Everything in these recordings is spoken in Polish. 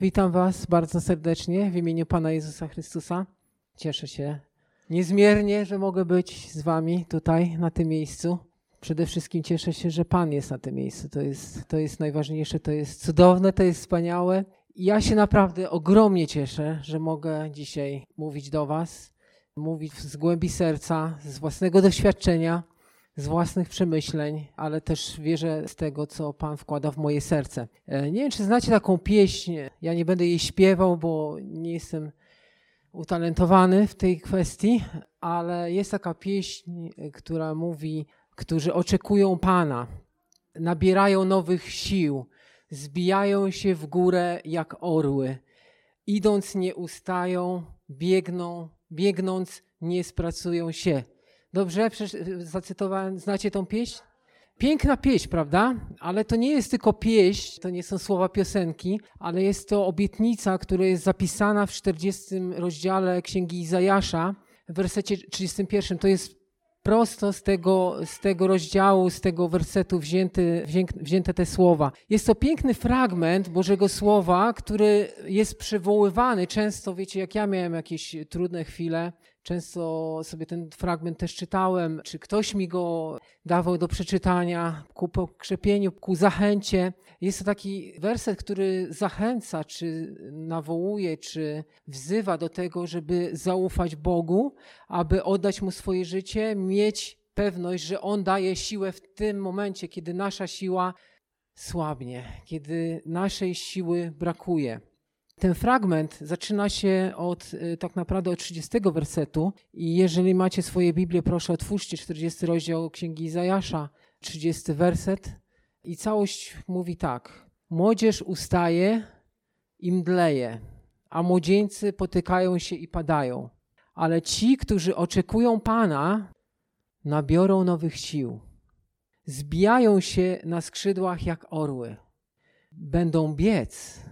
Witam Was bardzo serdecznie w imieniu Pana Jezusa Chrystusa. Cieszę się niezmiernie, że mogę być z Wami tutaj, na tym miejscu. Przede wszystkim cieszę się, że Pan jest na tym miejscu. To jest najważniejsze, to jest cudowne, to jest wspaniałe. I ja się naprawdę ogromnie cieszę, że mogę dzisiaj mówić do Was, mówić z głębi serca, z własnego doświadczenia, z własnych przemyśleń, ale też wierzę z tego, co Pan wkłada w moje serce. Nie wiem, czy znacie taką pieśń, ja nie będę jej śpiewał, bo nie jestem utalentowany w tej kwestii, ale jest taka pieśń, która mówi, którzy oczekują Pana, nabierają nowych sił, zbijają się w górę jak orły, idąc nie ustają, biegnąc nie spracują się. Dobrze, zacytowałem, znacie tą pieśń? Piękna pieśń, prawda? Ale to nie jest tylko pieśń, to nie są słowa piosenki, ale jest to obietnica, która jest zapisana w 40 rozdziale Księgi Izajasza, w wersecie 31. To jest prosto z tego rozdziału, z tego wersetu wzięte te słowa. Jest to piękny fragment Bożego Słowa, który jest przywoływany często, wiecie, jak ja miałem jakieś trudne chwile, często sobie ten fragment też czytałem, czy ktoś mi go dawał do przeczytania ku pokrzepieniu, ku zachęcie. Jest to taki werset, który zachęca, czy nawołuje, czy wzywa do tego, żeby zaufać Bogu, aby oddać Mu swoje życie, mieć pewność, że On daje siłę w tym momencie, kiedy nasza siła słabnie, kiedy naszej siły brakuje. Ten fragment zaczyna się tak naprawdę od 30 wersetu i jeżeli macie swoje Biblię, proszę otwórzcie 40 rozdział Księgi Izajasza, 30 werset i całość mówi tak. Młodzież ustaje i mdleje, a młodzieńcy potykają się i padają, ale ci, którzy oczekują Pana, nabiorą nowych sił. Zbijają się na skrzydłach jak orły. Będą biec,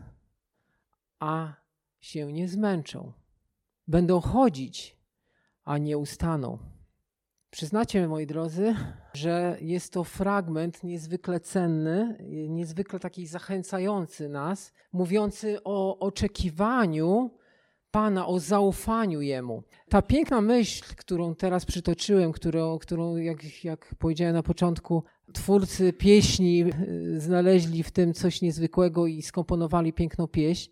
a się nie zmęczą. Będą chodzić, a nie ustaną. Przyznacie, moi drodzy, że jest to fragment niezwykle cenny, niezwykle taki zachęcający nas, mówiący o oczekiwaniu Pana, o zaufaniu Jemu. Ta piękna myśl, którą teraz przytoczyłem, którą jak powiedziałem na początku, twórcy pieśni znaleźli w tym coś niezwykłego i skomponowali piękną pieśń,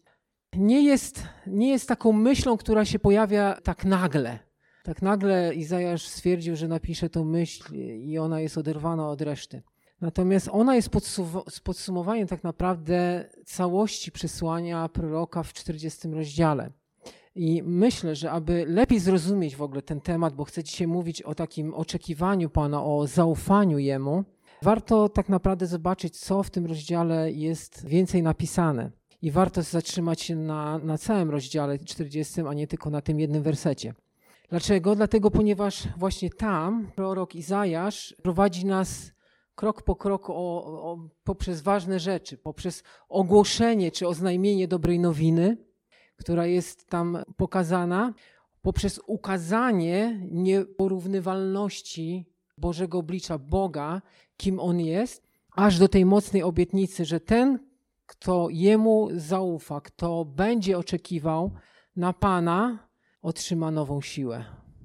nie jest taką myślą, która się pojawia tak nagle. Tak nagle Izajasz stwierdził, że napisze tę myśl i ona jest oderwana od reszty. Natomiast ona jest podsumowaniem tak naprawdę całości przesłania proroka w 40 rozdziale. I myślę, że aby lepiej zrozumieć w ogóle ten temat, bo chcę dzisiaj mówić o takim oczekiwaniu Pana, o zaufaniu Jemu, warto tak naprawdę zobaczyć, co w tym rozdziale jest więcej napisane. I warto zatrzymać się na całym rozdziale 40, a nie tylko na tym jednym wersecie. Dlaczego? Dlatego, ponieważ właśnie tam prorok Izajasz prowadzi nas krok po kroku poprzez ważne rzeczy, poprzez ogłoszenie czy oznajmienie dobrej nowiny, która jest tam pokazana, poprzez ukazanie nieporównywalności Bożego oblicza, Boga, kim On jest, aż do tej mocnej obietnicy, że ten, kto Jemu zaufa, kto będzie oczekiwał na Pana, otrzyma nową siłę.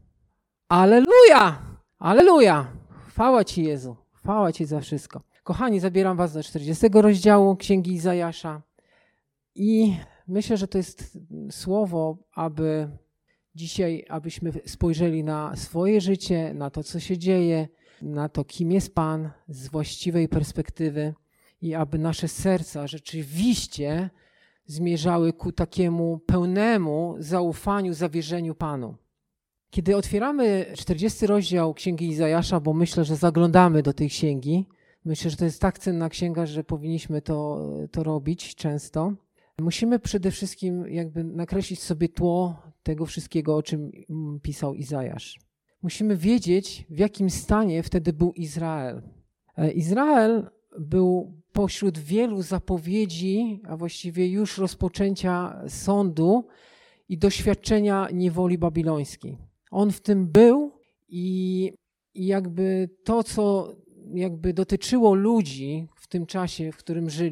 Alleluja! Alleluja! Chwała Ci, Jezu. Chwała Ci za wszystko. Kochani, zabieram Was do 40 rozdziału Księgi Izajasza i myślę, że to jest słowo, aby dzisiaj, abyśmy spojrzeli na swoje życie, na to, co się dzieje, na to, kim jest Pan z właściwej perspektywy i aby nasze serca rzeczywiście zmierzały ku takiemu pełnemu zaufaniu, zawierzeniu Panu. Kiedy otwieramy 40 rozdział Księgi Izajasza, bo myślę, że zaglądamy do tej księgi, myślę, że to jest tak cenna księga, że powinniśmy to robić często. Musimy przede wszystkim jakby nakreślić sobie tło tego wszystkiego, o czym pisał Izajasz. Musimy wiedzieć, w jakim stanie wtedy był Izrael. Izrael był pośród wielu zapowiedzi, a właściwie już rozpoczęcia sądu i doświadczenia niewoli babilońskiej. On w tym był i jakby to, co jakby dotyczyło ludzi w tym czasie, w którym żyli,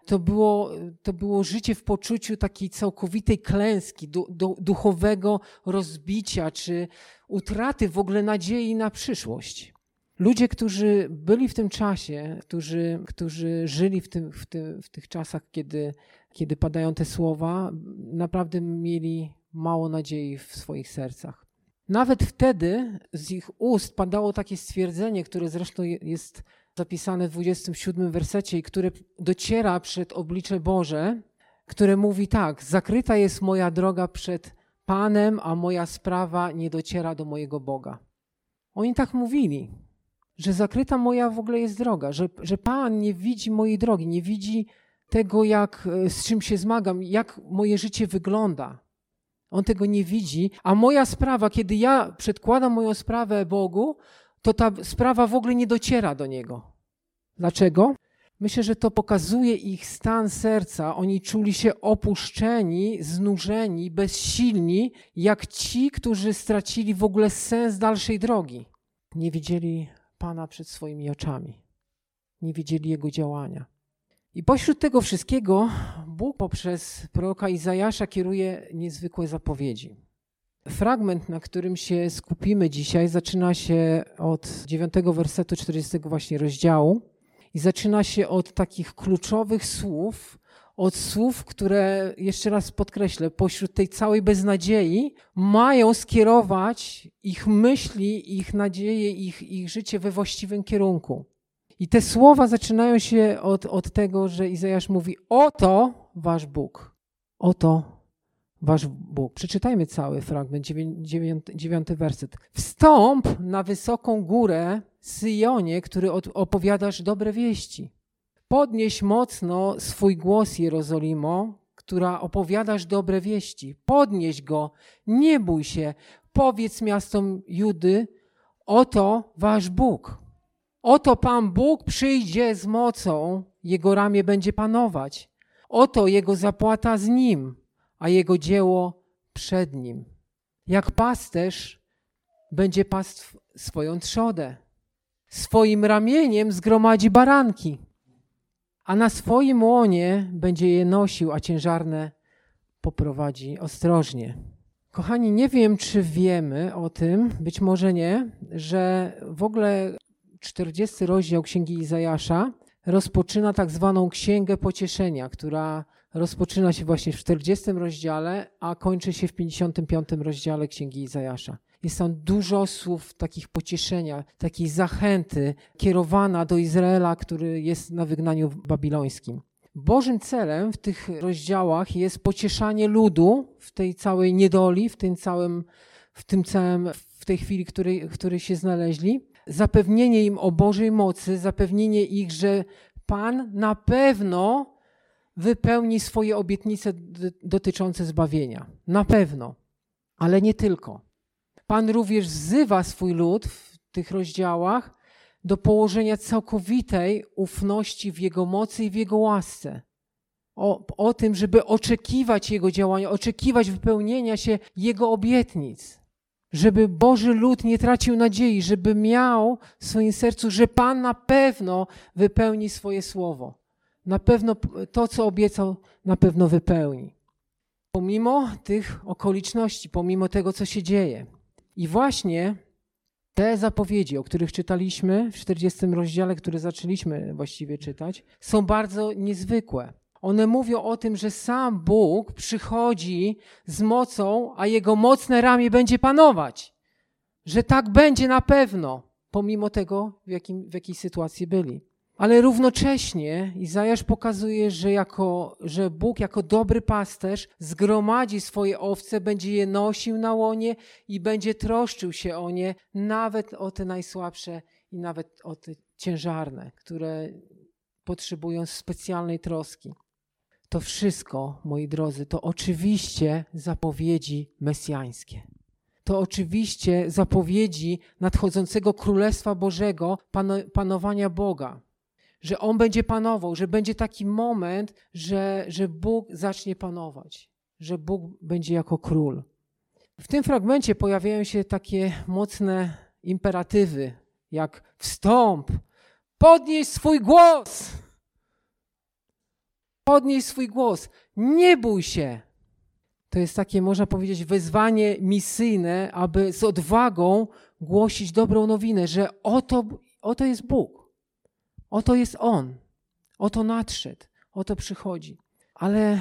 To było życie w poczuciu takiej całkowitej klęski, duchowego rozbicia, czy utraty w ogóle nadziei na przyszłość. Ludzie, którzy byli w tym czasie, którzy żyli w tych czasach, kiedy padają te słowa, naprawdę mieli mało nadziei w swoich sercach. Nawet wtedy z ich ust padało takie stwierdzenie, które zresztą jest zapisane w 27 wersecie i które dociera przed oblicze Boże, które mówi tak: zakryta jest moja droga przed Panem, a moja sprawa nie dociera do mojego Boga. Oni tak mówili, że zakryta moja w ogóle jest droga, że Pan nie widzi mojej drogi, nie widzi tego, z czym się zmagam, jak moje życie wygląda. On tego nie widzi, a moja sprawa, kiedy ja przedkładam moją sprawę Bogu, to ta sprawa w ogóle nie dociera do Niego. Dlaczego? Myślę, że to pokazuje ich stan serca. Oni czuli się opuszczeni, znużeni, bezsilni, jak ci, którzy stracili w ogóle sens dalszej drogi. Nie widzieli Pana przed swoimi oczami. Nie widzieli Jego działania. I pośród tego wszystkiego Bóg poprzez proroka Izajasza kieruje niezwykłe zapowiedzi. Fragment, na którym się skupimy dzisiaj, zaczyna się od 9 wersetu 40 właśnie rozdziału i zaczyna się od takich kluczowych słów, od słów, które, jeszcze raz podkreślę, pośród tej całej beznadziei mają skierować ich myśli, ich nadzieje, ich życie we właściwym kierunku. I te słowa zaczynają się od tego, że Izajasz mówi: oto wasz Bóg, oto wasz Bóg. Przeczytajmy cały fragment, 9 werset. Wstąp na wysoką górę, Syjonie, który opowiadasz dobre wieści. Podnieś mocno swój głos, Jerozolimo, która opowiadasz dobre wieści. Podnieś go, nie bój się, powiedz miastom Judy: oto wasz Bóg. Oto Pan Bóg przyjdzie z mocą, Jego ramię będzie panować. Oto Jego zapłata z Nim, a Jego dzieło przed Nim. Jak pasterz będzie pasł swoją trzodę. Swoim ramieniem zgromadzi baranki, a na swoim łonie będzie je nosił, a ciężarne poprowadzi ostrożnie. Kochani, nie wiem, czy wiemy o tym, być może nie, że w ogóle 40 rozdział Księgi Izajasza rozpoczyna tak zwaną Księgę Pocieszenia, która rozpoczyna się właśnie w 40 rozdziale, a kończy się w 55 rozdziale Księgi Izajasza. Jest tam dużo słów takich pocieszenia, takiej zachęty kierowana do Izraela, który jest na wygnaniu babilońskim. Bożym celem w tych rozdziałach jest pocieszanie ludu w tej całej niedoli, w tej chwili, w której się znaleźli, zapewnienie im o Bożej mocy, zapewnienie ich, że Pan na pewno wypełni swoje obietnice dotyczące zbawienia. Na pewno, ale nie tylko. Pan również wzywa swój lud w tych rozdziałach do położenia całkowitej ufności w Jego mocy i w Jego łasce. O tym, żeby oczekiwać Jego działania, oczekiwać wypełnienia się Jego obietnic. Żeby Boży lud nie tracił nadziei, żeby miał w swoim sercu, że Pan na pewno wypełni swoje słowo. Na pewno to, co obiecał, na pewno wypełni. Pomimo tych okoliczności, pomimo tego, co się dzieje. I właśnie te zapowiedzi, o których czytaliśmy w 40 rozdziale, które zaczęliśmy właściwie czytać, są bardzo niezwykłe. One mówią o tym, że sam Bóg przychodzi z mocą, a Jego mocne ramię będzie panować. Że tak będzie na pewno, pomimo tego, w jakiej sytuacji byli. Ale równocześnie Izajasz pokazuje, że Bóg jako dobry pasterz zgromadzi swoje owce, będzie je nosił na łonie i będzie troszczył się o nie, nawet o te najsłabsze i nawet o te ciężarne, które potrzebują specjalnej troski. To wszystko, moi drodzy, to oczywiście zapowiedzi mesjańskie. To oczywiście zapowiedzi nadchodzącego Królestwa Bożego, panowania Boga. Że On będzie panował, że będzie taki moment, że Bóg zacznie panować. Że Bóg będzie jako król. W tym fragmencie pojawiają się takie mocne imperatywy, jak wstąp, podnieś swój głos. Podnieś swój głos, nie bój się. To jest takie, można powiedzieć, wezwanie misyjne, aby z odwagą głosić dobrą nowinę, że oto jest Bóg, oto jest On, oto nadszedł, oto przychodzi. Ale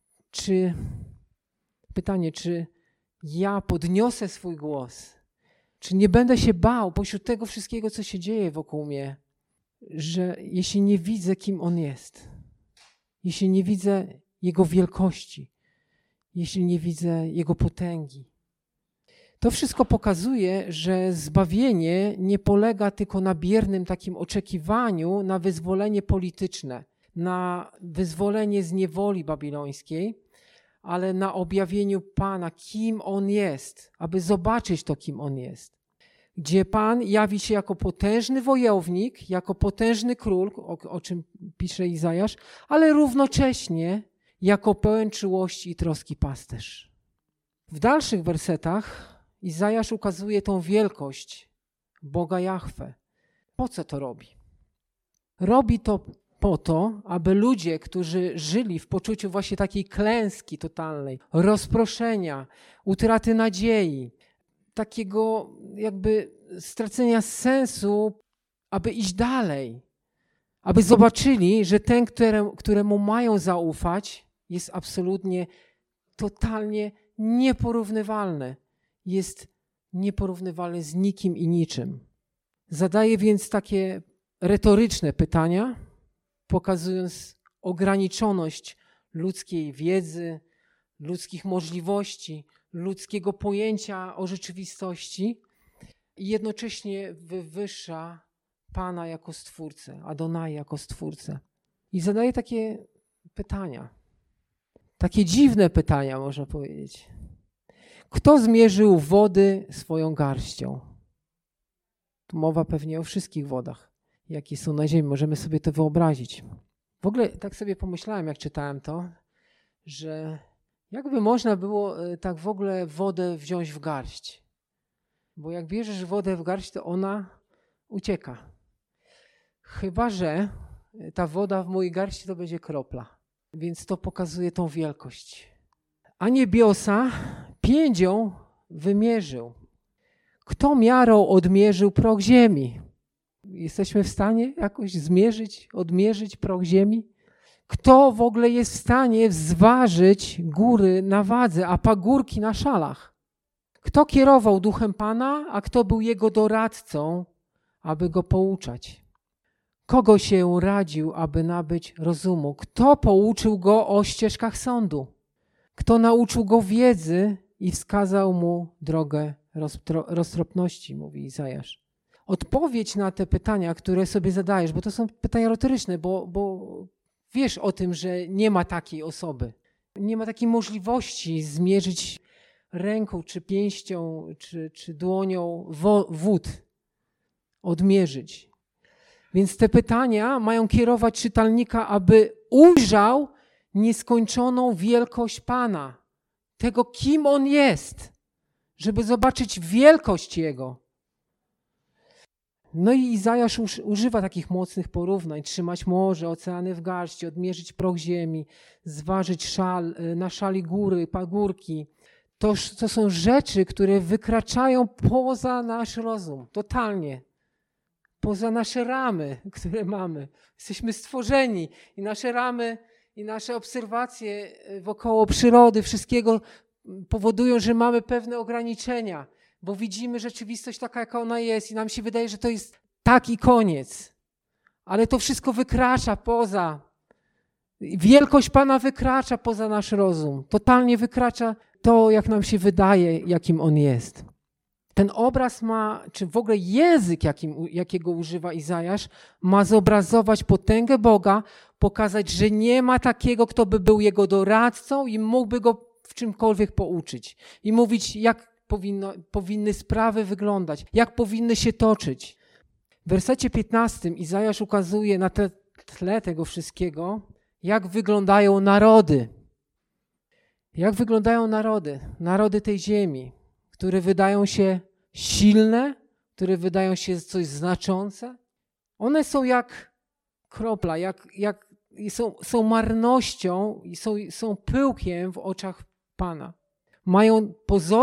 pytanie, czy ja podniosę swój głos? Czy nie będę się bał pośród tego wszystkiego, co się dzieje wokół mnie, że jeśli nie widzę, kim On jest, jeśli nie widzę Jego wielkości, jeśli nie widzę Jego potęgi. To wszystko pokazuje, że zbawienie nie polega tylko na biernym takim oczekiwaniu na wyzwolenie polityczne, na wyzwolenie z niewoli babilońskiej, ale na objawieniu Pana, kim On jest, aby zobaczyć to, kim On jest. Gdzie Pan jawi się jako potężny wojownik, jako potężny król, o czym pisze Izajasz, ale równocześnie jako pełen czułości i troski pasterz. W dalszych wersetach Izajasz ukazuje tą wielkość Boga Jahwe. Po co to robi? Robi to po to, aby ludzie, którzy żyli w poczuciu właśnie takiej klęski totalnej, rozproszenia, utraty nadziei, takiego jakby stracenia sensu, aby iść dalej, aby zobaczyli, że ten, któremu mają zaufać, jest absolutnie, totalnie nieporównywalny. Jest nieporównywalny z nikim i niczym. Zadaje więc takie retoryczne pytania, pokazując ograniczoność ludzkiej wiedzy, ludzkich możliwości, ludzkiego pojęcia o rzeczywistości i jednocześnie wywyższa Pana jako Stwórcę, Adonai jako Stwórcę. I zadaje takie pytania, takie dziwne pytania, można powiedzieć. Kto zmierzył wody swoją garścią? Tu mowa pewnie o wszystkich wodach, jakie są na ziemi. Możemy sobie to wyobrazić. W ogóle tak sobie pomyślałem, jak czytałem to, że jakby można było tak w ogóle wodę wziąć w garść. Bo jak bierzesz wodę w garść, to ona ucieka. Chyba że ta woda w mojej garści to będzie kropla. Więc to pokazuje tą wielkość. A niebiosa piędzią wymierzył. Kto miarą odmierzył proch ziemi? Jesteśmy w stanie jakoś odmierzyć proch ziemi? Kto w ogóle jest w stanie zważyć góry na wadze, a pagórki na szalach? Kto kierował duchem Pana, a kto był jego doradcą, aby go pouczać? Kogo się radził, aby nabyć rozumu? Kto pouczył go o ścieżkach sądu? Kto nauczył go wiedzy i wskazał mu drogę roztropności, mówi Izajasz. Odpowiedź na te pytania, które sobie zadajesz, bo to są pytania retoryczne, bo wiesz o tym, że nie ma takiej osoby. Nie ma takiej możliwości zmierzyć ręką, czy pięścią, czy dłonią wód, odmierzyć. Więc te pytania mają kierować czytelnika, aby ujrzał nieskończoną wielkość Pana, tego, kim On jest, żeby zobaczyć wielkość Jego. No i Izajasz używa takich mocnych porównań. Trzymać morze, oceany w garści, odmierzyć proch ziemi, zważyć na szali góry, pagórki. To są rzeczy, które wykraczają poza nasz rozum, totalnie. Poza nasze ramy, które mamy. Jesteśmy stworzeni i nasze ramy i nasze obserwacje wokoło przyrody, wszystkiego powodują, że mamy pewne ograniczenia, bo widzimy rzeczywistość taka, jaka ona jest i nam się wydaje, że to jest tak i koniec. Ale to wszystko wykracza poza. Wielkość Pana wykracza poza nasz rozum. Totalnie wykracza to, jak nam się wydaje, jakim On jest. Ten obraz ma, czy w ogóle język, jakiego używa Izajasz, ma zobrazować potęgę Boga, pokazać, że nie ma takiego, kto by był Jego doradcą i mógłby Go w czymkolwiek pouczyć. I mówić, jak powinny sprawy wyglądać, jak powinny się toczyć. W wersecie 15 Izajasz ukazuje na tle tego wszystkiego, jak wyglądają narody. Jak wyglądają narody tej ziemi, które wydają się silne, które wydają się coś znaczące. One są jak kropla, jak są marnością i są pyłkiem w oczach Pana. Mają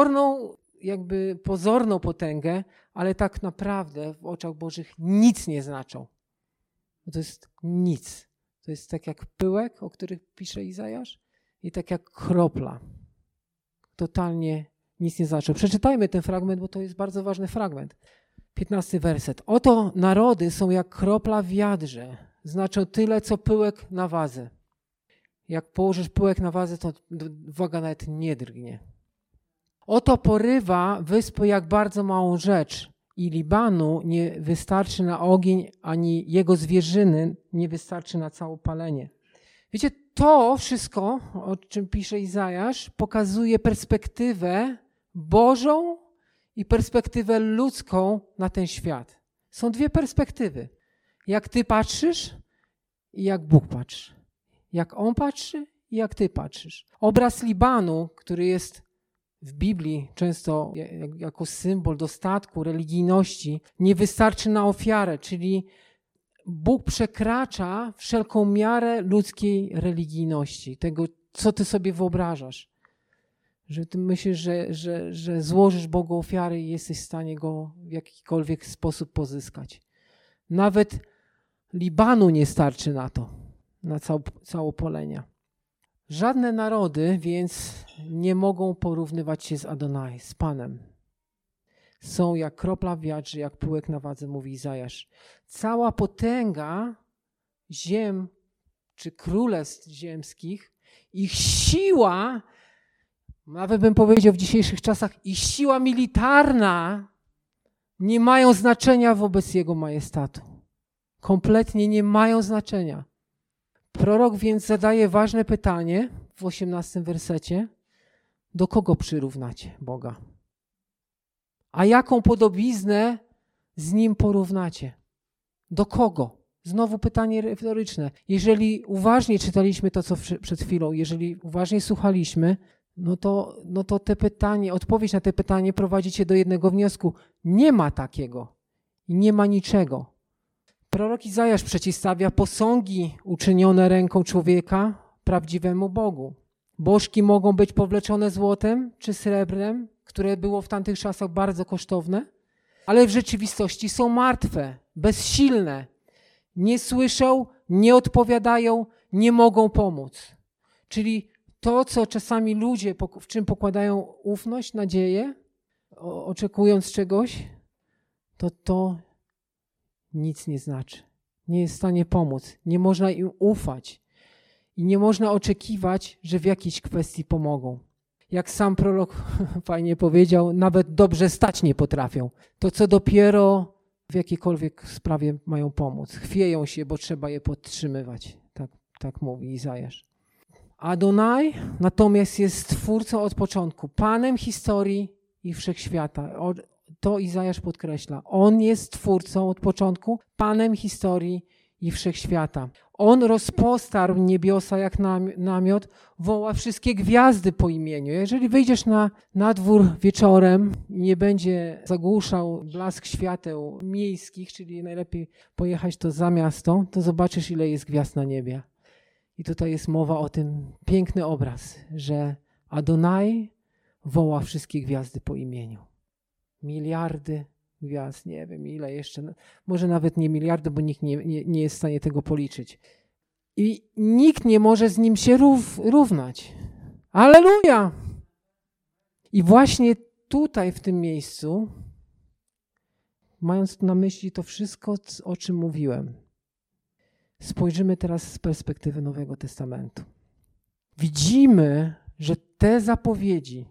pozorną potęgę, ale tak naprawdę w oczach Bożych nic nie znaczą. To jest nic. To jest tak jak pyłek, o których pisze Izajasz, i tak jak kropla. Totalnie nic nie znaczą. Przeczytajmy ten fragment, bo to jest bardzo ważny fragment. 15 werset. Oto narody są jak kropla w wiadrze. Znaczą tyle, co pyłek na wadze. Jak położysz pyłek na wadze, to waga nawet nie drgnie. Oto porywa wyspy jak bardzo małą rzecz i Libanu nie wystarczy na ogień, ani jego zwierzyny nie wystarczy na całe palenie. Wiecie, to wszystko, o czym pisze Izajasz, pokazuje perspektywę Bożą i perspektywę ludzką na ten świat. Są dwie perspektywy. Jak ty patrzysz i jak Bóg patrzy. Jak On patrzy i jak ty patrzysz. Obraz Libanu, który jest w Biblii często jako symbol dostatku, religijności, nie wystarczy na ofiarę, czyli Bóg przekracza wszelką miarę ludzkiej religijności, tego, co ty sobie wyobrażasz. Że ty myślisz, że złożysz Bogu ofiary i jesteś w stanie go w jakikolwiek sposób pozyskać. Nawet Libanu nie starczy na to, na całopolenia. Żadne narody więc nie mogą porównywać się z Adonai, z Panem. Są jak kropla w wiadrze, jak pyłek na wadze, mówi Izajasz. Cała potęga ziem, czy królestw ziemskich, ich siła, nawet bym powiedział w dzisiejszych czasach, ich siła militarna nie mają znaczenia wobec Jego majestatu. Kompletnie nie mają znaczenia. Prorok więc zadaje ważne pytanie w 18 wersecie. Do kogo przyrównacie Boga? A jaką podobiznę z Nim porównacie? Do kogo? Znowu pytanie retoryczne. Jeżeli uważnie czytaliśmy to, co przed chwilą, jeżeli uważnie słuchaliśmy, no to te pytanie, odpowiedź na te pytanie prowadzi cię do jednego wniosku. Nie ma takiego i nie ma niczego. Prorok Izajasz przeciwstawia posągi uczynione ręką człowieka prawdziwemu Bogu. Bożki mogą być powleczone złotem czy srebrem, które było w tamtych czasach bardzo kosztowne, ale w rzeczywistości są martwe, bezsilne. Nie słyszą, nie odpowiadają, nie mogą pomóc. Czyli to, co czasami ludzie, w czym pokładają ufność, nadzieję, oczekując czegoś, to nic nie znaczy. Nie jest w stanie pomóc. Nie można im ufać. I nie można oczekiwać, że w jakiejś kwestii pomogą. Jak sam prorok fajnie powiedział, nawet dobrze stać nie potrafią. To co dopiero w jakiejkolwiek sprawie mają pomóc. Chwieją się, bo trzeba je podtrzymywać. Tak mówi Izajasz. Adonai natomiast jest Stwórcą od początku, Panem historii i wszechświata. To Izajasz podkreśla. On jest Twórcą od początku, Panem historii i wszechświata. On rozpostarł niebiosa jak namiot, woła wszystkie gwiazdy po imieniu. Jeżeli wyjdziesz na dwór wieczorem i nie będzie zagłuszał blask świateł miejskich, czyli najlepiej pojechać to za miasto, to zobaczysz, ile jest gwiazd na niebie. I tutaj jest mowa o tym, piękny obraz, że Adonai woła wszystkie gwiazdy po imieniu. Miliardy gwiazd, nie wiem ile jeszcze, może nawet nie miliardy, bo nikt nie jest w stanie tego policzyć. I nikt nie może z nim się równać. Alleluja! I właśnie tutaj, w tym miejscu, mając na myśli to wszystko, o czym mówiłem, spojrzymy teraz z perspektywy Nowego Testamentu. Widzimy, że te zapowiedzi,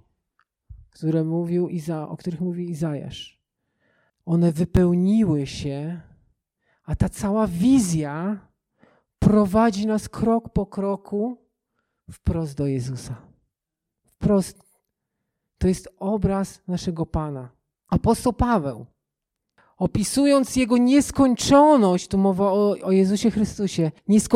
o których mówi Izajasz, one wypełniły się, a ta cała wizja prowadzi nas krok po kroku wprost do Jezusa. Wprost. To jest obraz naszego Pana. Apostoł Paweł, opisując Jego nieskończoność, tu mowa o Jezusie Chrystusie,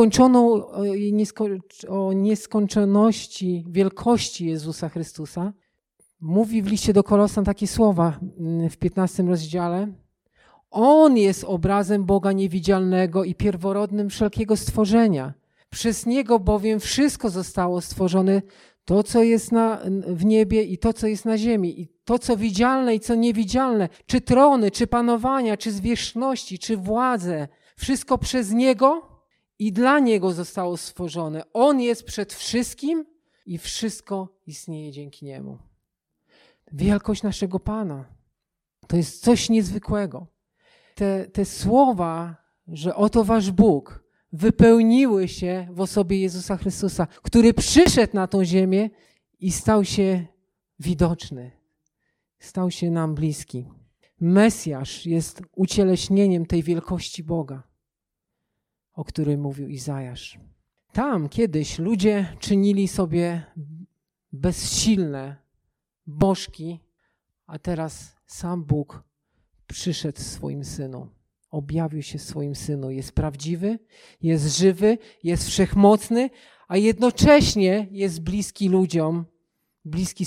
o nieskończoności wielkości Jezusa Chrystusa, mówi w liście do Kolosan takie słowa w 15 rozdziale. On jest obrazem Boga niewidzialnego i pierworodnym wszelkiego stworzenia. Przez Niego bowiem wszystko zostało stworzone, to, co jest w niebie i to, co jest na ziemi, i to, co widzialne i co niewidzialne, czy trony, czy panowania, czy zwierzchności, czy władze, wszystko przez Niego i dla Niego zostało stworzone. On jest przed wszystkim i wszystko istnieje dzięki Niemu. Wielkość naszego Pana to jest coś niezwykłego. Te słowa, że oto wasz Bóg, wypełniły się w osobie Jezusa Chrystusa, który przyszedł na tą ziemię i stał się widoczny. Stał się nam bliski. Mesjasz jest ucieleśnieniem tej wielkości Boga, o której mówił Izajasz. Tam kiedyś ludzie czynili sobie bezsilne bożki, a teraz sam Bóg przyszedł w swoim Synu. Objawił się w swoim Synu. Jest prawdziwy, jest żywy, jest wszechmocny, a jednocześnie jest bliski ludziom, bliski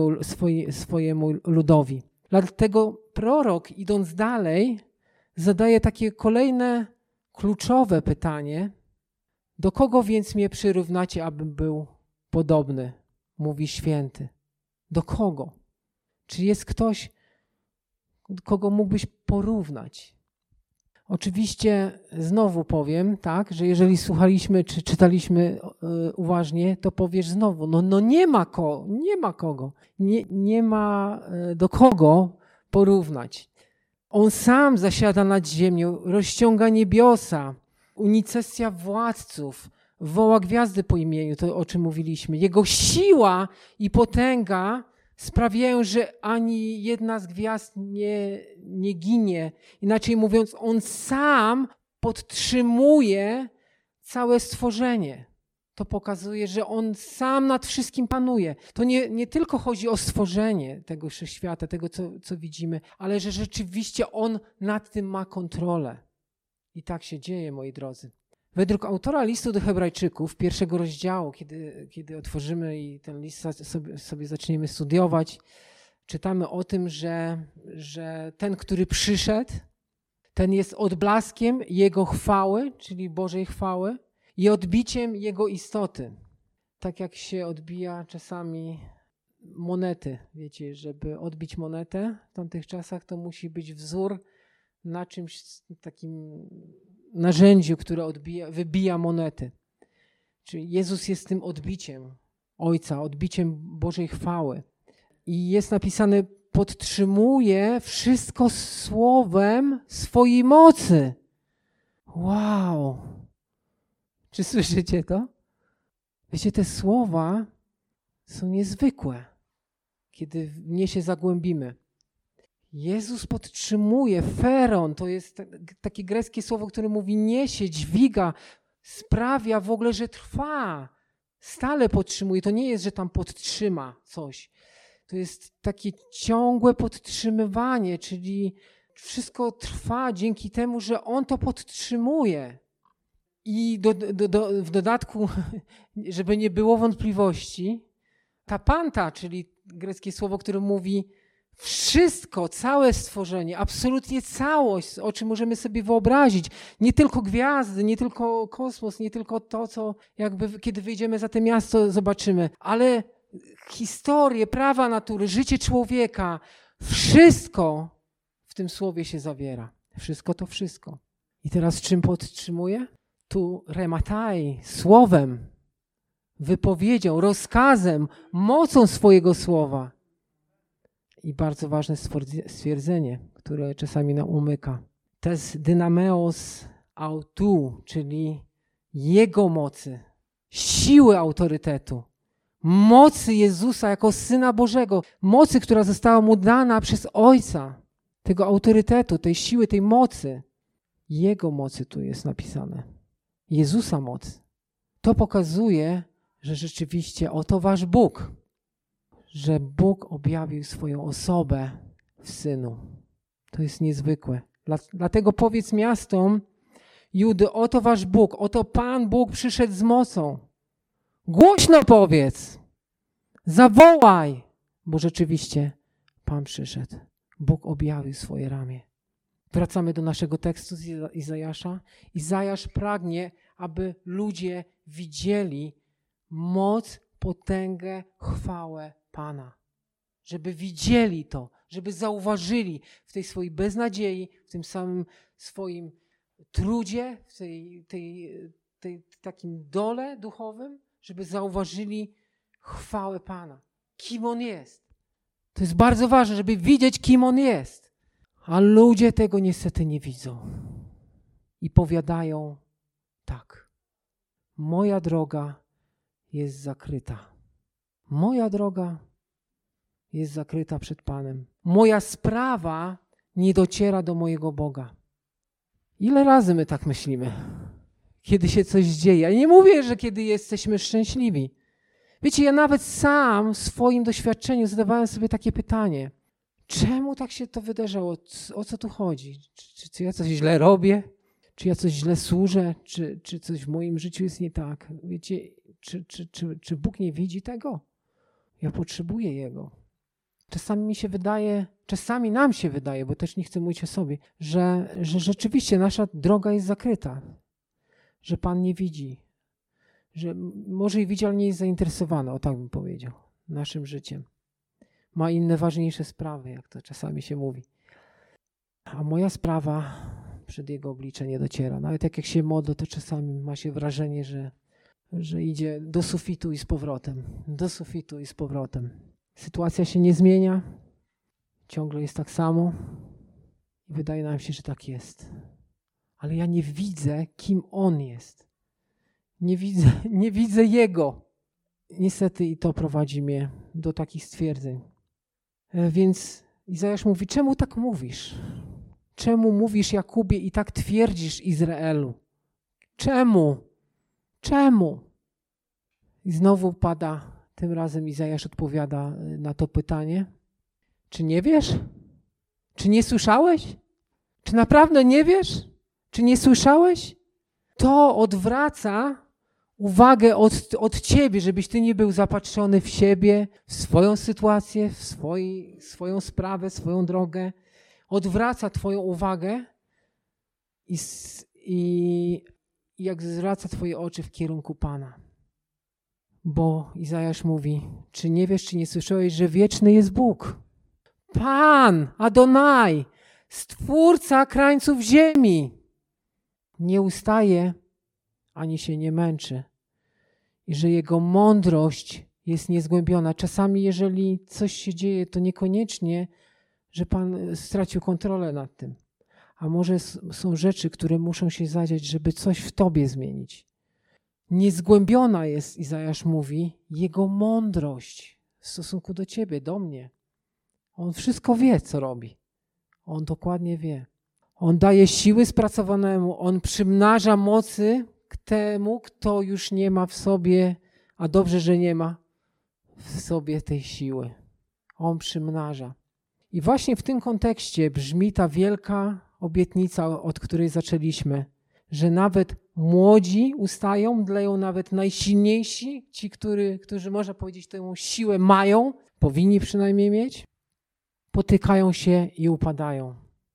swojemu ludowi. Dlatego prorok, idąc dalej, zadaje takie kolejne kluczowe pytanie. Do kogo więc mnie przyrównacie, abym był podobny? Mówi święty. Do kogo? Czy jest ktoś, kogo mógłbyś porównać? Oczywiście znowu powiem, tak, że jeżeli słuchaliśmy czy czytaliśmy uważnie, to powiesz znowu, no nie ma kogo, nie ma do kogo porównać. On sam zasiada nad ziemią, rozciąga niebiosa, unicestwia władców, woła gwiazdy po imieniu, to o czym mówiliśmy. Jego siła i potęga sprawiają, że ani jedna z gwiazd nie ginie. Inaczej mówiąc, on sam podtrzymuje całe stworzenie. To pokazuje, że on sam nad wszystkim panuje. To nie tylko chodzi o stworzenie tego wszechświata, tego, co widzimy, ale że rzeczywiście on nad tym ma kontrolę. I tak się dzieje, moi drodzy. Według autora listu do Hebrajczyków, 1 rozdziału, kiedy otworzymy i ten list sobie zaczniemy studiować, czytamy o tym, że ten, który przyszedł, ten jest odblaskiem Jego chwały, czyli Bożej chwały, i odbiciem Jego istoty. Tak jak się odbija czasami monety. Wiecie, żeby odbić monetę w tamtych czasach, to musi być wzór na czymś takim narzędziu, które wybija monety. Czyli Jezus jest tym odbiciem Ojca, odbiciem Bożej chwały. I jest napisane, podtrzymuje wszystko słowem swojej mocy. Wow! Czy słyszycie to? Wiecie, te słowa są niezwykłe, kiedy w nie się zagłębimy. Jezus podtrzymuje, feron, to jest takie greckie słowo, które mówi niesie, dźwiga, sprawia w ogóle, że trwa. Stale podtrzymuje. To nie jest, że tam podtrzyma coś. To jest takie ciągłe podtrzymywanie, czyli wszystko trwa dzięki temu, że On to podtrzymuje. I w dodatku, żeby nie było wątpliwości, tapanta, czyli greckie słowo, które mówi wszystko, całe stworzenie, absolutnie całość, o czym możemy sobie wyobrazić. Nie tylko gwiazdy, nie tylko kosmos, nie tylko to, co jakby kiedy wyjdziemy za to miasto zobaczymy, ale historię, prawa natury, życie człowieka, wszystko w tym słowie się zawiera. Wszystko to wszystko. I teraz czym podtrzymuje? Tu rematai, słowem, wypowiedzią, rozkazem, mocą swojego słowa. I bardzo ważne stwierdzenie, które czasami nam umyka. Tes dynameos autu, czyli Jego mocy, siły autorytetu, mocy Jezusa jako Syna Bożego, mocy, która została Mu dana przez Ojca, tego autorytetu, tej siły, tej mocy. Jego mocy tu jest napisane. Jezusa moc. To pokazuje, że rzeczywiście oto wasz Bóg, że Bóg objawił swoją osobę w Synu. To jest niezwykłe. Dlatego powiedz miastom Judy, oto wasz Bóg, oto Pan Bóg przyszedł z mocą. Głośno powiedz, zawołaj, bo rzeczywiście Pan przyszedł. Bóg objawił swoje ramię. Wracamy do naszego tekstu z Izajasza. Izajasz pragnie, aby ludzie widzieli moc, potęgę, chwałę Pana. Żeby widzieli to, żeby zauważyli w tej swojej beznadziei, w tym samym swoim trudzie, w tej takim dole duchowym, żeby zauważyli chwałę Pana. Kim On jest. To jest bardzo ważne, żeby widzieć, kim On jest. A ludzie tego niestety nie widzą. I powiadają tak. Moja droga jest zakryta. Moja droga jest zakryta przed Panem. Moja sprawa nie dociera do mojego Boga. Ile razy my tak myślimy? Kiedy się coś dzieje. Ja nie mówię, że kiedy jesteśmy szczęśliwi. Wiecie, ja nawet sam w swoim doświadczeniu zadawałem sobie takie pytanie. Czemu tak się to wydarzało? O co tu chodzi? Czy ja coś źle robię? Czy ja coś źle służę? Czy coś w moim życiu jest nie tak? Wiecie, czy Bóg nie widzi tego? Ja potrzebuję Jego. Czasami nam się wydaje, bo też nie chcę mówić o sobie, że rzeczywiście nasza droga jest zakryta. Że Pan nie widzi. Że może i widzi, ale nie jest zainteresowany, o tak bym powiedział, naszym życiem. Ma inne ważniejsze sprawy, jak to czasami się mówi. A moja sprawa przed Jego oblicze nie dociera. Nawet jak się modlę, to czasami ma się wrażenie, że idzie do sufitu i z powrotem. Do sufitu i z powrotem. Sytuacja się nie zmienia. Ciągle jest tak samo. I wydaje nam się, że tak jest. Ale ja nie widzę, kim On jest. Nie widzę Jego. Niestety i to prowadzi mnie do takich stwierdzeń. Więc Izajasz mówi, czemu tak mówisz? Czemu mówisz, Jakubie, i tak twierdzisz, Izraelu? Czemu? Czemu? I znowu tym razem Izajasz odpowiada na to pytanie. Czy nie wiesz? Czy nie słyszałeś? Czy naprawdę nie wiesz? Czy nie słyszałeś? To odwraca uwagę od ciebie, żebyś ty nie był zapatrzony w siebie, w swoją sytuację, w swoją sprawę, swoją drogę. Odwraca twoją uwagę i jak zwraca twoje oczy w kierunku Pana. Bo Izajasz mówi, czy nie wiesz, czy nie słyszałeś, że wieczny jest Bóg? Pan, Adonai, Stwórca krańców ziemi. Nie ustaje, ani się nie męczy. I że Jego mądrość jest niezgłębiona. Czasami, jeżeli coś się dzieje, to niekoniecznie, że Pan stracił kontrolę nad tym. A może są rzeczy, które muszą się zadziać, żeby coś w tobie zmienić. Niezgłębiona jest, Izajasz mówi, Jego mądrość w stosunku do ciebie, do mnie. On wszystko wie, co robi. On dokładnie wie. On daje siły spracowanemu, On przymnaża mocy k temu, kto już nie ma w sobie, a dobrze, że nie ma w sobie tej siły. On przymnaża. I właśnie w tym kontekście brzmi ta wielka obietnica, od której zaczęliśmy, że nawet młodzi ustają, dleją nawet najsilniejsi, ci, którzy można powiedzieć tę siłę mają, powinni przynajmniej mieć, potykają się i upadają.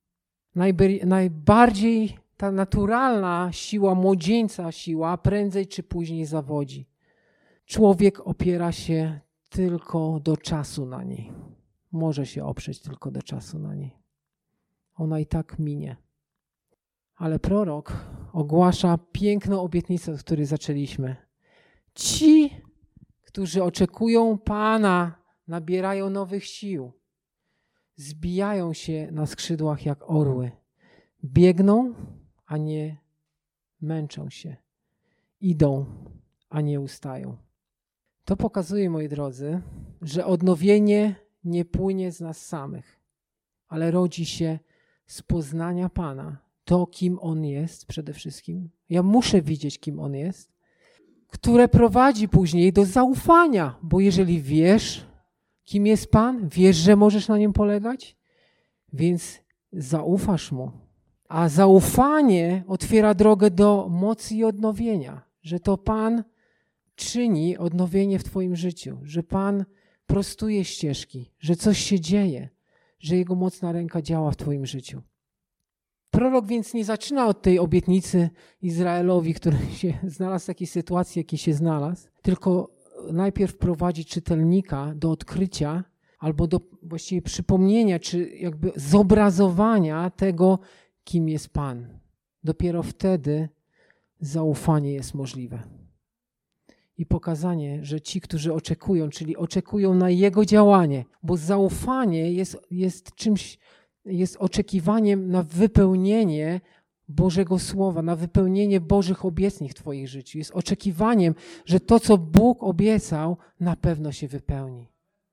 Najbardziej ta naturalna siła, młodzieńca siła, prędzej czy później zawodzi. Człowiek opiera się tylko do czasu na niej. Może się oprzeć tylko do czasu na niej. Ona i tak minie. Ale prorok ogłasza piękną obietnicę, od której zaczęliśmy. Ci, którzy oczekują Pana, nabierają nowych sił. Zbijają się na skrzydłach jak orły. Biegną, a nie męczą się. Idą, a nie ustają. To pokazuje, moi drodzy, że odnowienie nie płynie z nas samych, ale rodzi się z poznania Pana. To, kim On jest przede wszystkim. Ja muszę widzieć, kim On jest, które prowadzi później do zaufania, bo jeżeli wiesz, kim jest Pan, wiesz, że możesz na Nim polegać, więc zaufasz Mu. A zaufanie otwiera drogę do mocy i odnowienia, że to Pan czyni odnowienie w twoim życiu, że Pan prostuje ścieżki, że coś się dzieje, że Jego mocna ręka działa w twoim życiu. Prorok więc nie zaczyna od tej obietnicy Izraelowi, który się znalazł w takiej sytuacji, jakiej się znalazł, tylko najpierw prowadzi czytelnika do odkrycia albo do właściwie przypomnienia, czy jakby zobrazowania tego, kim jest Pan. Dopiero wtedy zaufanie jest możliwe. I pokazanie, że ci, którzy oczekują, czyli oczekują na Jego działanie, bo zaufanie jest czymś, jest oczekiwaniem na wypełnienie Bożego Słowa, na wypełnienie Bożych obietnic w Twoich życiu. Jest oczekiwaniem, że to, co Bóg obiecał, na pewno się wypełni.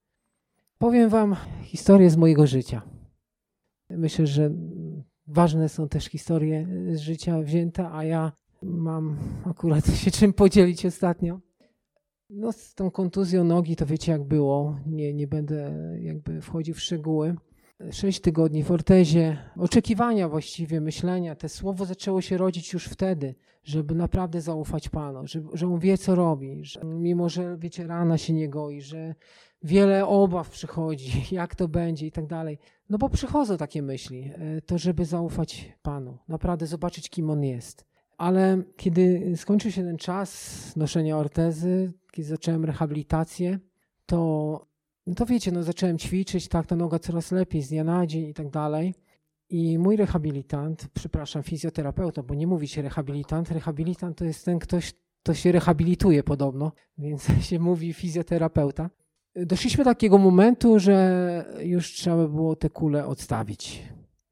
Powiem wam historię z mojego życia. Myślę, że ważne są też historie z życia wzięte, a ja mam akurat się czym podzielić ostatnio. No z tą kontuzją nogi to wiecie jak było, nie będę jakby wchodził w szczegóły. 6 tygodni w ortezie, oczekiwania właściwie, myślenia. To słowo zaczęło się rodzić już wtedy, żeby naprawdę zaufać Panu, że On wie, co robi, że mimo, że wiecie, rana się nie goi, że wiele obaw przychodzi, jak to będzie i tak dalej. No bo przychodzą takie myśli, to żeby zaufać Panu, naprawdę zobaczyć, kim On jest. Ale kiedy skończył się ten czas noszenia ortezy, kiedy zacząłem rehabilitację, to wiecie, no zacząłem ćwiczyć, tak, ta noga coraz lepiej z dnia na dzień i tak dalej. I mój fizjoterapeuta, bo nie mówi się rehabilitant. Rehabilitant to jest ten ktoś, kto się rehabilituje podobno, więc się mówi fizjoterapeuta. Doszliśmy do takiego momentu, że już trzeba było te kule odstawić.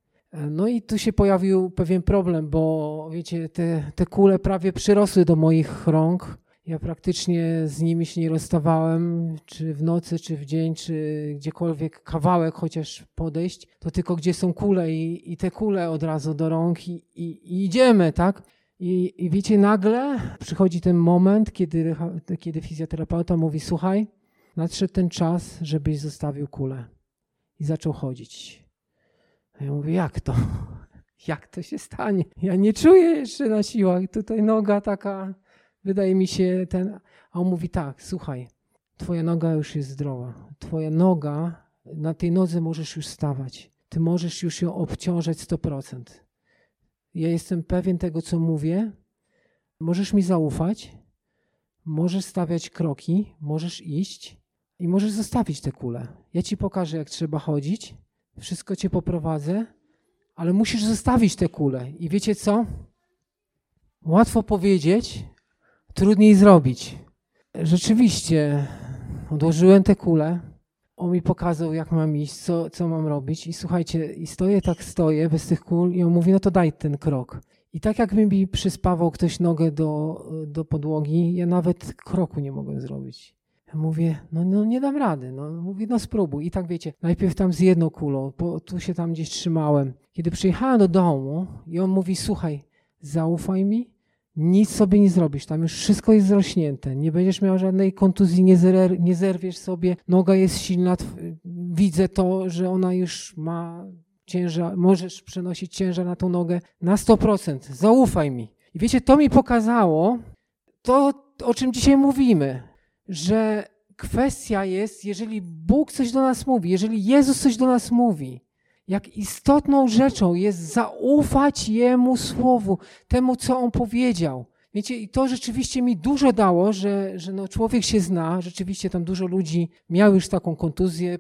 No i tu się pojawił pewien problem, bo wiecie, te kule prawie przyrosły do moich rąk. Ja praktycznie z nimi się nie rozstawałem, czy w nocy, czy w dzień, czy gdziekolwiek kawałek chociaż podejść, to tylko gdzie są kule i te kule od razu do rąk i idziemy, tak? I wiecie, nagle przychodzi ten moment, kiedy fizjoterapeuta mówi, słuchaj, nadszedł ten czas, żebyś zostawił kulę. I zaczął chodzić. A ja mówię, jak to? Jak to się stanie? Ja nie czuję jeszcze na siłach. Tutaj noga taka... Wydaje mi się a on mówi tak, słuchaj, twoja noga już jest zdrowa. Twoja noga, na tej nodze możesz już stawać. Ty możesz już ją obciążać 100%. Ja jestem pewien tego, co mówię. Możesz mi zaufać, możesz stawiać kroki, możesz iść i możesz zostawić te kule. Ja ci pokażę, jak trzeba chodzić, wszystko cię poprowadzę, ale musisz zostawić te kule. I wiecie co? Łatwo powiedzieć, trudniej zrobić. Rzeczywiście odłożyłem te kule, on mi pokazał, jak mam iść, co mam robić i słuchajcie, i stoję bez tych kul i on mówi, no to daj ten krok. I tak jak mi przyspawał ktoś nogę do podłogi, ja nawet kroku nie mogłem zrobić. Ja mówię, no nie dam rady. Mówię, no spróbuj. I tak wiecie, najpierw tam z jedną kulą, tu się tam gdzieś trzymałem. Kiedy przyjechałem do domu i on mówi, słuchaj, zaufaj mi, nic sobie nie zrobisz, tam już wszystko jest zrośnięte, nie będziesz miał żadnej kontuzji, nie zerwiesz sobie, noga jest silna, widzę to, że ona już ma ciężar, możesz przenosić ciężar na tą nogę na 100%, zaufaj mi. I wiecie, to mi pokazało to, o czym dzisiaj mówimy, że kwestia jest, jeżeli Bóg coś do nas mówi, jeżeli Jezus coś do nas mówi, jak istotną rzeczą jest zaufać Jemu Słowu, temu, co On powiedział. Wiecie, i to rzeczywiście mi dużo dało, że człowiek się zna, rzeczywiście tam dużo ludzi miał już taką kontuzję,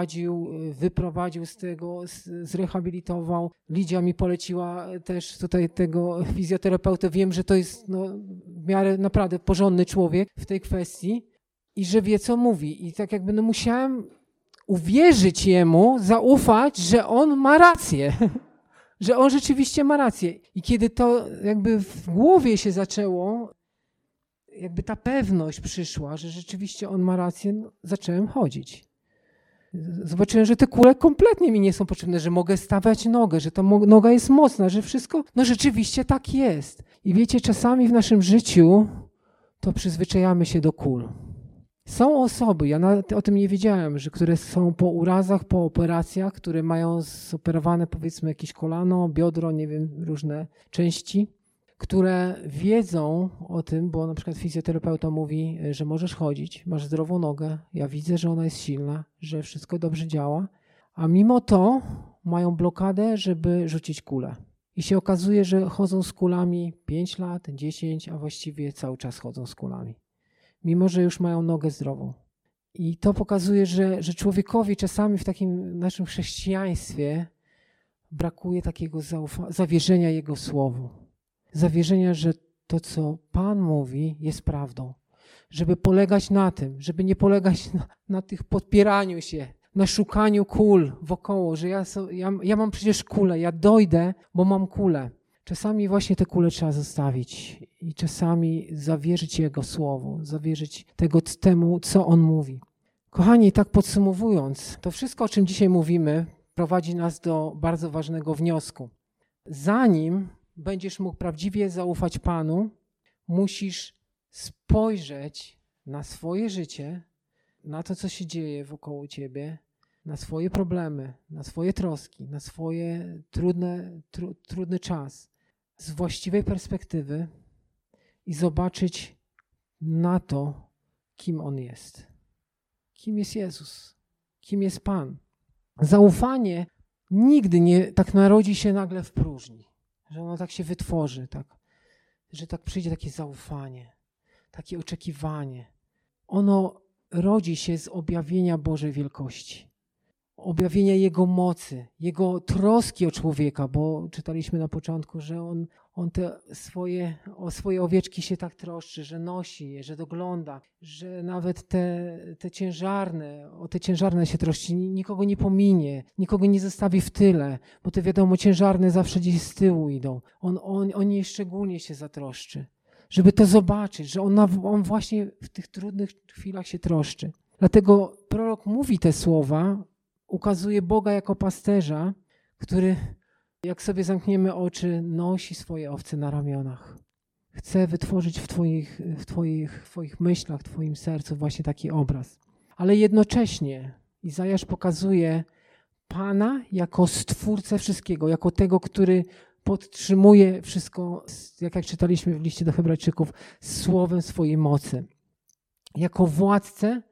wyprowadził z tego, zrehabilitował. Lidia mi poleciła też tutaj tego fizjoterapeutę. Wiem, że to jest w miarę naprawdę porządny człowiek w tej kwestii i że wie, co mówi. I tak jakby musiałem uwierzyć Jemu, zaufać, że On ma rację, że On rzeczywiście ma rację. I kiedy to jakby w głowie się zaczęło, jakby ta pewność przyszła, że rzeczywiście On ma rację, zacząłem chodzić. Zobaczyłem, że te kule kompletnie mi nie są potrzebne, że mogę stawiać nogę, że ta noga jest mocna, że wszystko, rzeczywiście tak jest. I wiecie, czasami w naszym życiu to przyzwyczajamy się do kul. Są osoby, ja nawet o tym nie wiedziałem, które są po urazach, po operacjach, które mają zoperowane powiedzmy jakieś kolano, biodro, nie wiem, różne części, które wiedzą o tym, bo na przykład fizjoterapeuta mówi, że możesz chodzić, masz zdrową nogę, ja widzę, że ona jest silna, że wszystko dobrze działa, a mimo to mają blokadę, żeby rzucić kulę. I się okazuje, że chodzą z kulami 5 lat, 10, a właściwie cały czas chodzą z kulami. Mimo że już mają nogę zdrową. I to pokazuje, że człowiekowi czasami w takim naszym chrześcijaństwie brakuje takiego zawierzenia Jego Słowu. Zawierzenia, że to, co Pan mówi, jest prawdą. Żeby polegać na tym, żeby nie polegać na tych podpieraniu się, na szukaniu kul wokoło, że ja mam przecież kulę, ja dojdę, bo mam kulę. Czasami właśnie te kule trzeba zostawić i czasami zawierzyć Jego Słowu, zawierzyć temu, co On mówi. Kochani, tak podsumowując, to wszystko, o czym dzisiaj mówimy, prowadzi nas do bardzo ważnego wniosku. Zanim będziesz mógł prawdziwie zaufać Panu, musisz spojrzeć na swoje życie, na to, co się dzieje wokoło ciebie, na swoje problemy, na swoje troski, na swoje trudny czas z właściwej perspektywy i zobaczyć na to, kim On jest. Kim jest Jezus? Kim jest Pan? Zaufanie nigdy nie tak narodzi się nagle w próżni, że ono tak się wytworzy, że tak przyjdzie takie zaufanie, takie oczekiwanie. Ono rodzi się z objawienia Bożej wielkości, objawienia Jego mocy, Jego troski o człowieka, bo czytaliśmy na początku, że On o swoje owieczki się tak troszczy, że nosi je, że dogląda, że nawet te ciężarne się troszczy, nikogo nie pominie, nikogo nie zostawi w tyle, bo te wiadomo, ciężarne zawsze gdzieś z tyłu idą. On nie szczególnie się zatroszczy, żeby to zobaczyć, że on właśnie w tych trudnych chwilach się troszczy. Dlatego prorok mówi te słowa, ukazuje Boga jako pasterza, który, jak sobie zamkniemy oczy, nosi swoje owce na ramionach. Chce wytworzyć w twoich myślach, w twoim sercu właśnie taki obraz. Ale jednocześnie Izajasz pokazuje Pana jako Stwórcę wszystkiego, jako tego, który podtrzymuje wszystko, jak czytaliśmy w liście do Hebrajczyków, słowem swojej mocy. Jako władcę,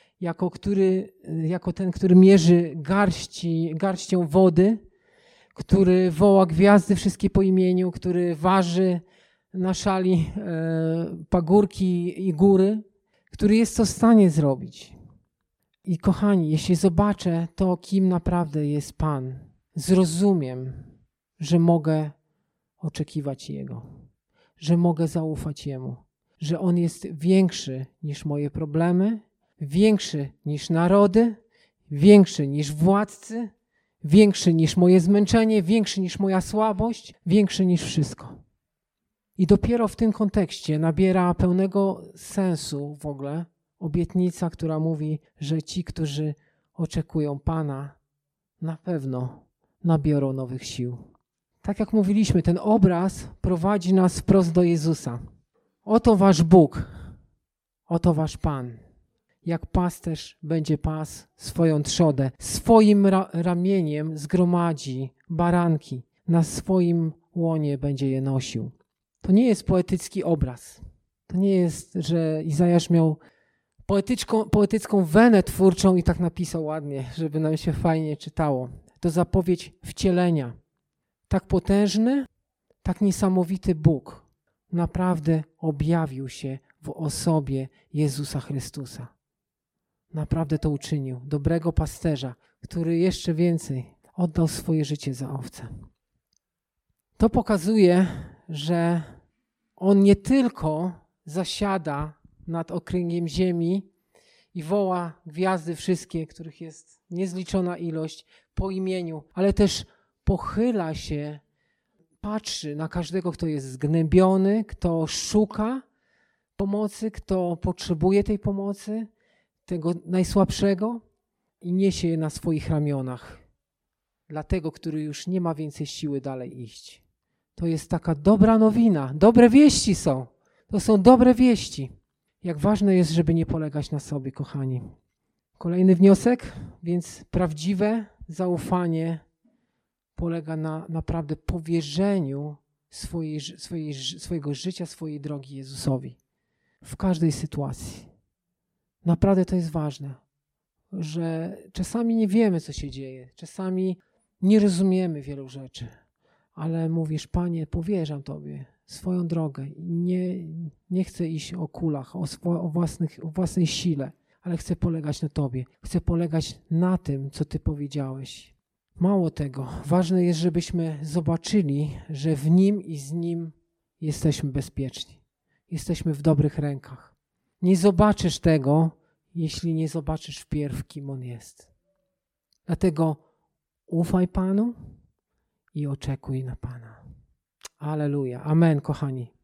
jako ten, który mierzy garścią wody, który woła gwiazdy wszystkie po imieniu, który waży na szali pagórki i góry, który jest to w stanie zrobić. I kochani, jeśli zobaczę to, kim naprawdę jest Pan, zrozumiem, że mogę oczekiwać Jego, że mogę zaufać Jemu, że On jest większy niż moje problemy, większy niż narody, większy niż władcy, większy niż moje zmęczenie, większy niż moja słabość, większy niż wszystko. I dopiero w tym kontekście nabiera pełnego sensu w ogóle obietnica, która mówi, że ci, którzy oczekują Pana, na pewno nabiorą nowych sił. Tak jak mówiliśmy, ten obraz prowadzi nas wprost do Jezusa. Oto wasz Bóg, oto wasz Pan. Jak pasterz będzie pasł swoją trzodę, swoim ramieniem zgromadzi baranki, na swoim łonie będzie je nosił. To nie jest poetycki obraz. To nie jest, że Izajasz miał poetycką wenę twórczą i tak napisał ładnie, żeby nam się fajnie czytało. To zapowiedź wcielenia. Tak potężny, tak niesamowity Bóg naprawdę objawił się w osobie Jezusa Chrystusa. Naprawdę to uczynił. Dobrego pasterza, który jeszcze więcej oddał swoje życie za owce. To pokazuje, że On nie tylko zasiada nad okręgiem ziemi i woła gwiazdy wszystkie, których jest niezliczona ilość, po imieniu, ale też pochyla się, patrzy na każdego, kto jest zgnębiony, kto szuka pomocy, kto potrzebuje tej pomocy, tego najsłabszego i niesie je na swoich ramionach dla tego, który już nie ma więcej siły dalej iść. To jest taka dobra nowina, dobre wieści są. To są dobre wieści. Jak ważne jest, żeby nie polegać na sobie, kochani. Kolejny wniosek, więc prawdziwe zaufanie polega na naprawdę powierzeniu swojego życia, swojej drogi Jezusowi. W każdej sytuacji. Naprawdę to jest ważne, że czasami nie wiemy, co się dzieje. Czasami nie rozumiemy wielu rzeczy. ale mówisz, Panie, powierzam Tobie swoją drogę. Nie chcę iść o kulach, o własnej sile, ale chcę polegać na Tobie. Chcę polegać na tym, co Ty powiedziałeś. Mało tego, ważne jest, żebyśmy zobaczyli, że w Nim i z Nim jesteśmy bezpieczni. Jesteśmy w dobrych rękach. Nie zobaczysz tego, jeśli nie zobaczysz wpierw, kim On jest. Dlatego ufaj Panu i oczekuj na Pana. Alleluja. Amen, kochani.